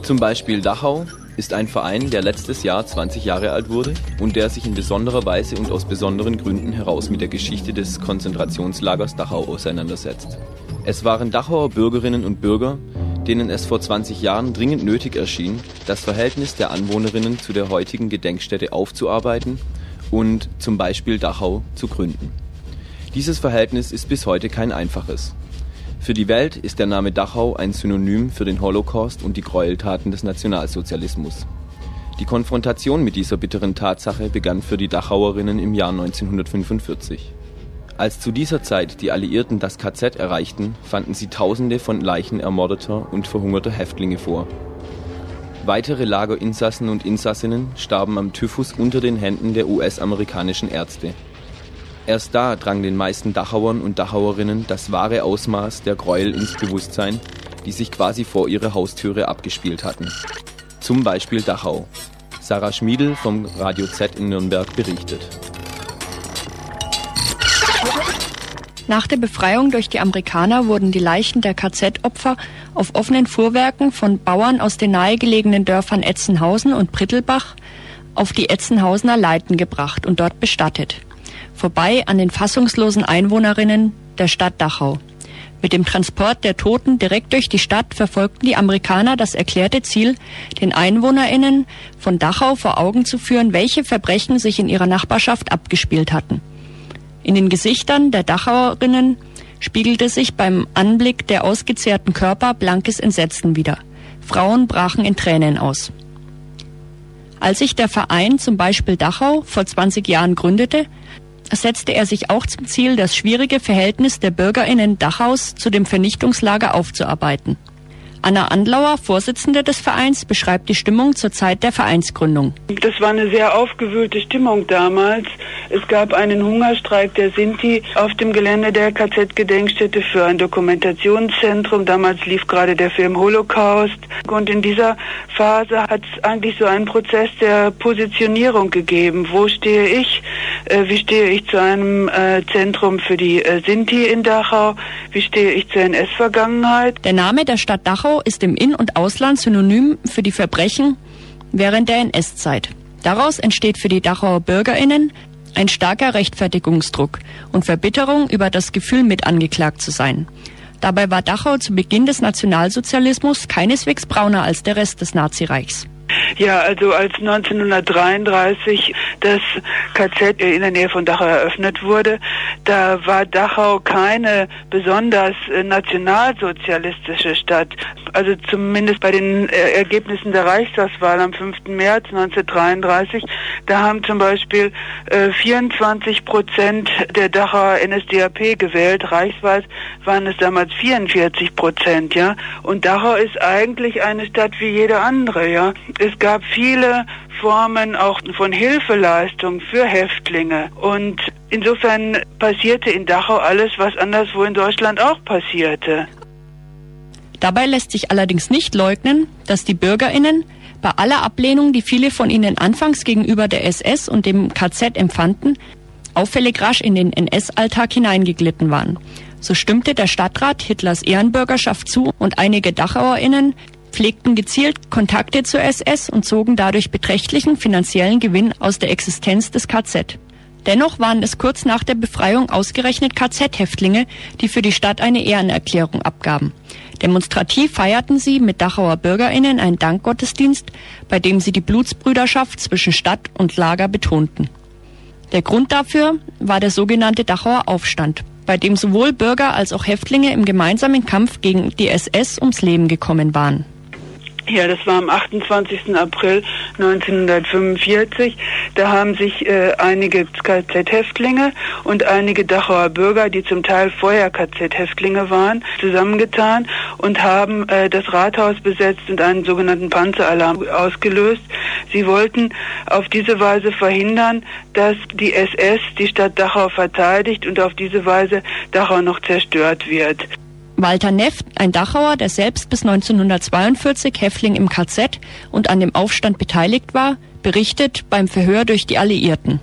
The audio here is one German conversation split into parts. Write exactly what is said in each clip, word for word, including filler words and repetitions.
Zum Beispiel Dachau ist ein Verein, der letztes Jahr zwanzig Jahre alt wurde und der sich in besonderer Weise und aus besonderen Gründen heraus mit der Geschichte des Konzentrationslagers Dachau auseinandersetzt. Es waren Dachauer Bürgerinnen und Bürger, denen es vor zwanzig Jahren dringend nötig erschien, das Verhältnis der Anwohnerinnen zu der heutigen Gedenkstätte aufzuarbeiten und zum Beispiel Dachau zu gründen. Dieses Verhältnis ist bis heute kein einfaches. Für die Welt ist der Name Dachau ein Synonym für den Holocaust und die Gräueltaten des Nationalsozialismus. Die Konfrontation mit dieser bitteren Tatsache begann für die Dachauerinnen im Jahr neunzehnhundertfünfundvierzig. Als zu dieser Zeit die Alliierten das K Z erreichten, fanden sie Tausende von Leichen ermordeter und verhungerter Häftlinge vor. Weitere Lagerinsassen und Insassinnen starben am Typhus unter den Händen der U S-amerikanischen Ärzte. Erst da drang den meisten Dachauern und Dachauerinnen das wahre Ausmaß der Gräuel ins Bewusstsein, die sich quasi vor ihrer Haustüre abgespielt hatten. Zum Beispiel Dachau. Sarah Schmiedl vom Radio Z in Nürnberg berichtet. Nach der Befreiung durch die Amerikaner wurden die Leichen der K Z-Opfer auf offenen Fuhrwerken von Bauern aus den nahegelegenen Dörfern Etzenhausen und Brittelbach auf die Etzenhausener Leiten gebracht und dort bestattet. Vorbei an den fassungslosen Einwohnerinnen der Stadt Dachau. Mit dem Transport der Toten direkt durch die Stadt verfolgten die Amerikaner das erklärte Ziel, den EinwohnerInnen von Dachau vor Augen zu führen, welche Verbrechen sich in ihrer Nachbarschaft abgespielt hatten. In den Gesichtern der Dachauerinnen spiegelte sich beim Anblick der ausgezehrten Körper blankes Entsetzen wider. Frauen brachen in Tränen aus. Als sich der Verein zum Beispiel Dachau vor zwanzig Jahren gründete, setzte er sich auch zum Ziel, das schwierige Verhältnis der BürgerInnen Dachaus zu dem Vernichtungslager aufzuarbeiten. Anna Andlauer, Vorsitzende des Vereins, beschreibt die Stimmung zur Zeit der Vereinsgründung. Das war eine sehr aufgewühlte Stimmung damals. Es gab einen Hungerstreik der Sinti auf dem Gelände der K Z-Gedenkstätte für ein Dokumentationszentrum. Damals lief gerade der Film Holocaust. Und in dieser Phase hat es eigentlich so einen Prozess der Positionierung gegeben. Wo stehe ich? Äh, wie stehe ich zu einem äh, Zentrum für die äh, Sinti in Dachau? Wie stehe ich zur N S-Vergangenheit? Der Name der Stadt Dachau ist im In- und Ausland synonym für die Verbrechen während der N S-Zeit. Daraus entsteht für die Dachauer BürgerInnen ein starker Rechtfertigungsdruck und Verbitterung über das Gefühl, mit angeklagt zu sein. Dabei war Dachau zu Beginn des Nationalsozialismus keineswegs brauner als der Rest des Nazireichs. Ja, also als neunzehnhundertdreiunddreißig das K Z in der Nähe von Dachau eröffnet wurde, da war Dachau keine besonders nationalsozialistische Stadt. Also zumindest bei den Ergebnissen der Reichstagswahl am fünften März neunzehnhundertdreiunddreißig, da haben zum Beispiel äh, vierundzwanzig Prozent der Dachauer N S D A P gewählt. Reichsweit waren es damals vierundvierzig Prozent, ja. Und Dachau ist eigentlich eine Stadt wie jede andere, ja. Es gab viele Formen auch von Hilfeleistung für Häftlinge. Und insofern passierte in Dachau alles, was anderswo in Deutschland auch passierte. Dabei lässt sich allerdings nicht leugnen, dass die BürgerInnen bei aller Ablehnung, die viele von ihnen anfangs gegenüber der S S und dem K Z empfanden, auffällig rasch in den N S-Alltag hineingeglitten waren. So stimmte der Stadtrat Hitlers Ehrenbürgerschaft zu und einige DachauerInnen pflegten gezielt Kontakte zur S S und zogen dadurch beträchtlichen finanziellen Gewinn aus der Existenz des K Z. Dennoch waren es kurz nach der Befreiung ausgerechnet K Z-Häftlinge, die für die Stadt eine Ehrenerklärung abgaben. Demonstrativ feierten sie mit Dachauer BürgerInnen einen Dankgottesdienst, bei dem sie die Blutsbrüderschaft zwischen Stadt und Lager betonten. Der Grund dafür war der sogenannte Dachauer Aufstand, bei dem sowohl Bürger als auch Häftlinge im gemeinsamen Kampf gegen die S S ums Leben gekommen waren. Ja, das war am achtundzwanzigsten April neunzehnhundertfünfundvierzig. Da haben sich äh, einige K Z-Häftlinge und einige Dachauer Bürger, die zum Teil vorher K Z-Häftlinge waren, zusammengetan und haben äh, das Rathaus besetzt und einen sogenannten Panzeralarm ausgelöst. Sie wollten auf diese Weise verhindern, dass die S S die Stadt Dachau verteidigt und auf diese Weise Dachau noch zerstört wird. Walter Neff, ein Dachauer, der selbst bis neunzehnhundertzweiundvierzig Häftling im K Z und an dem Aufstand beteiligt war, berichtet beim Verhör durch die Alliierten.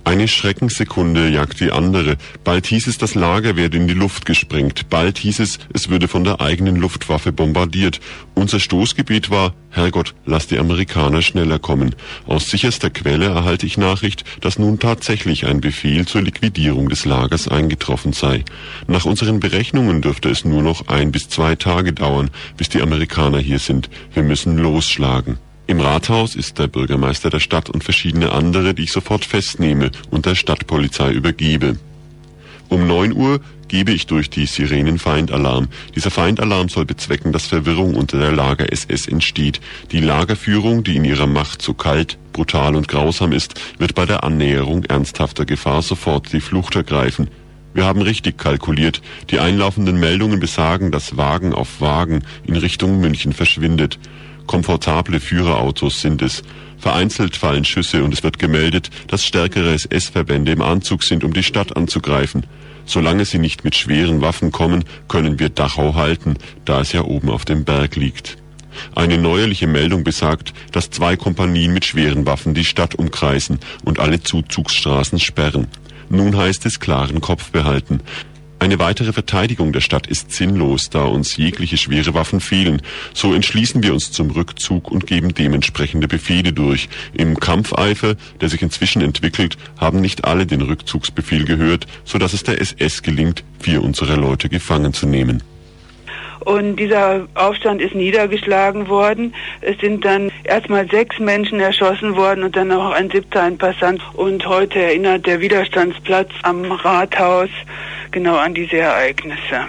Eine Schreckenssekunde jagt die andere. Bald hieß es, das Lager werde in die Luft gesprengt. Bald hieß es, es würde von der eigenen Luftwaffe bombardiert. Unser Stoßgebet war, Herrgott, lass die Amerikaner schneller kommen. Aus sicherster Quelle erhalte ich Nachricht, dass nun tatsächlich ein Befehl zur Liquidierung des Lagers eingetroffen sei. Nach unseren Berechnungen dürfte es nur noch ein bis zwei Tage dauern, bis die Amerikaner hier sind. Wir müssen losschlagen. Im Rathaus ist der Bürgermeister der Stadt und verschiedene andere, die ich sofort festnehme und der Stadtpolizei übergebe. Um neun Uhr gebe ich durch die Sirenen Feindalarm. Dieser Feindalarm soll bezwecken, dass Verwirrung unter der Lager-S S entsteht. Die Lagerführung, die in ihrer Macht so kalt, brutal und grausam ist, wird bei der Annäherung ernsthafter Gefahr sofort die Flucht ergreifen. Wir haben richtig kalkuliert. Die einlaufenden Meldungen besagen, dass Wagen auf Wagen in Richtung München verschwindet. Komfortable Führerautos sind es. Vereinzelt fallen Schüsse und es wird gemeldet, dass stärkere S S-Verbände im Anzug sind, um die Stadt anzugreifen. Solange sie nicht mit schweren Waffen kommen, können wir Dachau halten, da es ja oben auf dem Berg liegt. Eine neuerliche Meldung besagt, dass zwei Kompanien mit schweren Waffen die Stadt umkreisen und alle Zuzugsstraßen sperren. Nun heißt es klaren Kopf behalten. Eine weitere Verteidigung der Stadt ist sinnlos, da uns jegliche schwere Waffen fehlen. So entschließen wir uns zum Rückzug und geben dementsprechende Befehle durch. Im Kampfeifer, der sich inzwischen entwickelt, haben nicht alle den Rückzugsbefehl gehört, sodass es der S S gelingt, vier unserer Leute gefangen zu nehmen. Und dieser Aufstand ist niedergeschlagen worden. Es sind dann erstmal sechs Menschen erschossen worden und dann auch ein siebter, ein Passant. Und heute erinnert der Widerstandsplatz am Rathaus genau an diese Ereignisse.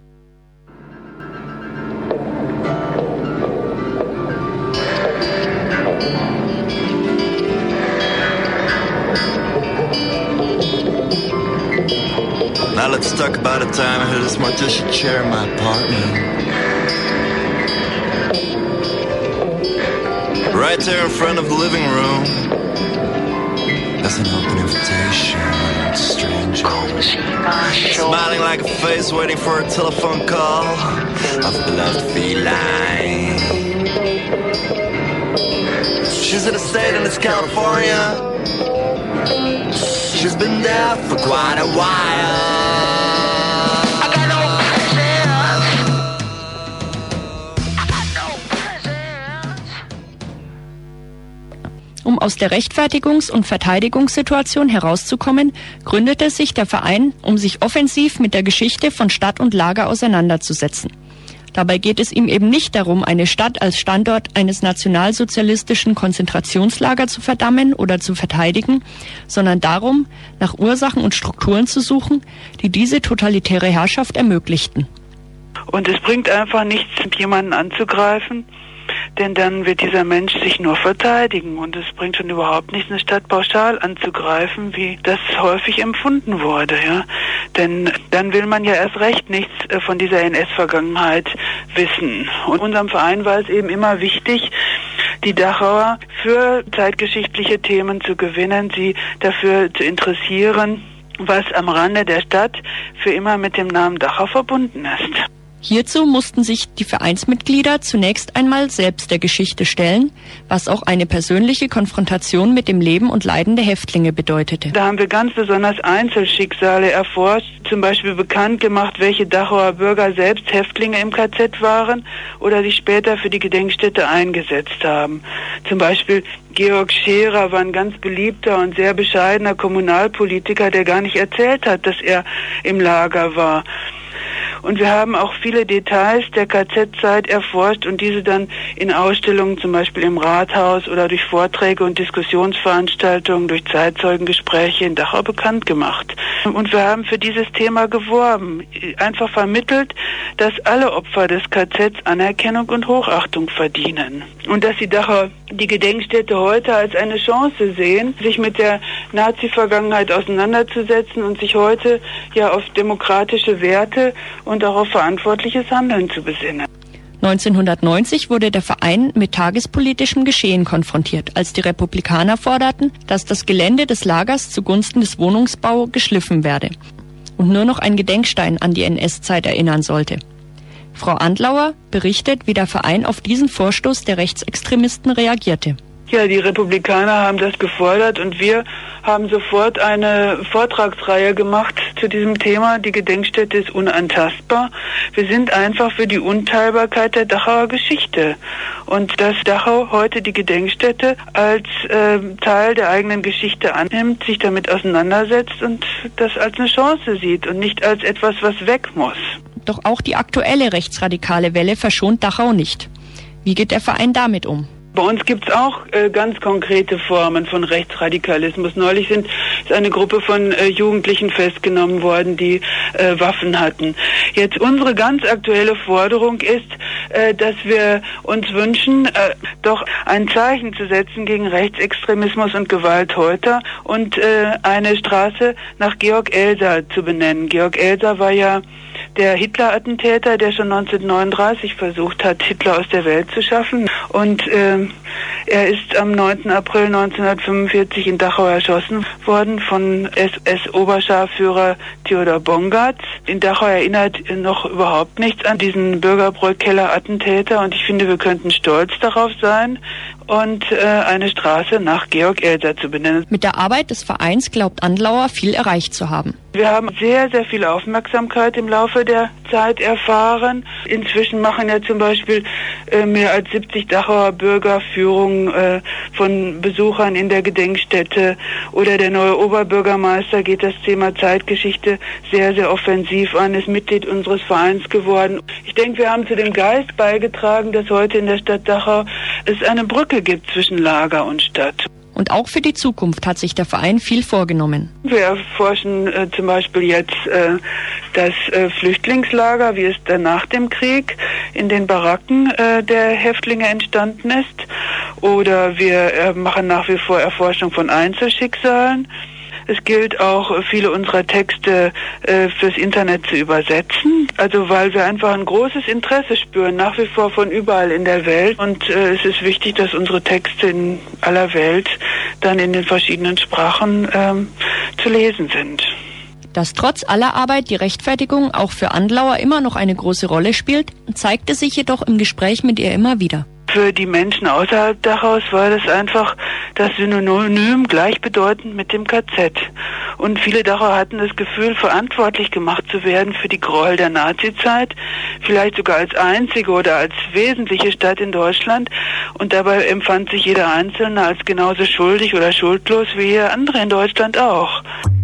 Now let's talk about a time I had this mortician chair in my apartment. Right there in front of the living room. That's an open invitation to strangers. Smiling like a face waiting for a telephone call of a beloved feline. She's in a state and it's California. She's been there for quite a while. Um aus der Rechtfertigungs- und Verteidigungssituation herauszukommen, gründete sich der Verein, um sich offensiv mit der Geschichte von Stadt und Lager auseinanderzusetzen. Dabei geht es ihm eben nicht darum, eine Stadt als Standort eines nationalsozialistischen Konzentrationslagers zu verdammen oder zu verteidigen, sondern darum, nach Ursachen und Strukturen zu suchen, die diese totalitäre Herrschaft ermöglichten. Und es bringt einfach nichts, jemanden anzugreifen, denn dann wird dieser Mensch sich nur verteidigen und es bringt schon überhaupt nichts, eine Stadt pauschal anzugreifen, wie das häufig empfunden wurde, ja. Denn dann will man ja erst recht nichts von dieser N S-Vergangenheit wissen. Und unserem Verein war es eben immer wichtig, die Dachauer für zeitgeschichtliche Themen zu gewinnen, sie dafür zu interessieren, was am Rande der Stadt für immer mit dem Namen Dachau verbunden ist. Hierzu mussten sich die Vereinsmitglieder zunächst einmal selbst der Geschichte stellen, was auch eine persönliche Konfrontation mit dem Leben und Leiden der Häftlinge bedeutete. Da haben wir ganz besonders Einzelschicksale erforscht, zum Beispiel bekannt gemacht, welche Dachauer Bürger selbst Häftlinge im K Z waren oder sich später für die Gedenkstätte eingesetzt haben. Zum Beispiel Georg Scherer war ein ganz beliebter und sehr bescheidener Kommunalpolitiker, der gar nicht erzählt hat, dass er im Lager war. Und wir haben auch viele Details der K Z-Zeit erforscht und diese dann in Ausstellungen, zum Beispiel im Rathaus oder durch Vorträge und Diskussionsveranstaltungen, durch Zeitzeugengespräche in Dachau bekannt gemacht. Und wir haben für dieses Thema geworben, einfach vermittelt, dass alle Opfer des K Zs Anerkennung und Hochachtung verdienen. Und dass die Dachauer die Gedenkstätte heute als eine Chance sehen, sich mit der Nazi-Vergangenheit auseinanderzusetzen und sich heute ja auf demokratische Werte und auch auf verantwortliches Handeln zu besinnen. neunzehnhundertneunzig wurde der Verein mit tagespolitischem Geschehen konfrontiert, als die Republikaner forderten, dass das Gelände des Lagers zugunsten des Wohnungsbau geschliffen werde und nur noch ein Gedenkstein an die N S-Zeit erinnern sollte. Frau Andlauer berichtet, wie der Verein auf diesen Vorstoß der Rechtsextremisten reagierte. Ja, die Republikaner haben das gefordert und wir haben sofort eine Vortragsreihe gemacht zu diesem Thema. Die Gedenkstätte ist unantastbar. Wir sind einfach für die Unteilbarkeit der Dachauer Geschichte. Und dass Dachau heute die Gedenkstätte als äh, Teil der eigenen Geschichte annimmt, sich damit auseinandersetzt und das als eine Chance sieht und nicht als etwas, was weg muss. Doch auch die aktuelle rechtsradikale Welle verschont Dachau nicht. Wie geht der Verein damit um? Bei uns gibt es auch äh, ganz konkrete Formen von Rechtsradikalismus. Neulich sind, ist eine Gruppe von äh, Jugendlichen festgenommen worden, die äh, Waffen hatten. Jetzt unsere ganz aktuelle Forderung ist, äh, dass wir uns wünschen, äh, doch ein Zeichen zu setzen gegen Rechtsextremismus und Gewalt heute und äh, eine Straße nach Georg Elser zu benennen. Georg Elser war ja der Hitler-Attentäter, der schon neunzehnhundertneununddreißig versucht hat, Hitler aus der Welt zu schaffen. Und äh, er ist am neunten April neunzehnhundertfünfundvierzig in Dachau erschossen worden von S S-Oberscharführer Theodor Bongatz. In Dachau erinnert noch überhaupt nichts an diesen Bürgerbräu-Keller-Attentäter und ich finde, wir könnten stolz darauf sein und äh, eine Straße nach Georg Elser zu benennen. Mit der Arbeit des Vereins glaubt Andlauer viel erreicht zu haben. Wir haben sehr, sehr viel Aufmerksamkeit im Laufe der Zeit erfahren. Inzwischen machen ja zum Beispiel äh, mehr als siebzig Dachauer Bürger Führungen äh, von Besuchern in der Gedenkstätte oder der neue Oberbürgermeister geht das Thema Zeitgeschichte sehr, sehr offensiv an, ist Mitglied unseres Vereins geworden. Ich denke, wir haben zu dem Geist beigetragen, dass heute in der Stadt Dachau es eine Brücke gibt zwischen Lager und Stadt. Und auch für die Zukunft hat sich der Verein viel vorgenommen. Wir erforschen äh, zum Beispiel jetzt äh, das äh, Flüchtlingslager, wie es dann nach dem Krieg in den Baracken äh, der Häftlinge entstanden ist. Oder wir äh, machen nach wie vor Erforschung von Einzelschicksalen. Es gilt auch, viele unserer Texte äh, fürs Internet zu übersetzen, also weil wir einfach ein großes Interesse spüren, nach wie vor von überall in der Welt. Und äh, es ist wichtig, dass unsere Texte in aller Welt dann in den verschiedenen Sprachen ähm, zu lesen sind. Dass trotz aller Arbeit die Rechtfertigung auch für Andlauer immer noch eine große Rolle spielt, zeigte sich jedoch im Gespräch mit ihr immer wieder. Für die Menschen außerhalb Dachaus war das einfach das Synonym gleichbedeutend mit dem K Z. Und viele Dachauer hatten das Gefühl, verantwortlich gemacht zu werden für die Gräuel der Nazizeit, vielleicht sogar als einzige oder als wesentliche Stadt in Deutschland. Und dabei empfand sich jeder Einzelne als genauso schuldig oder schuldlos wie jeder andere in Deutschland auch.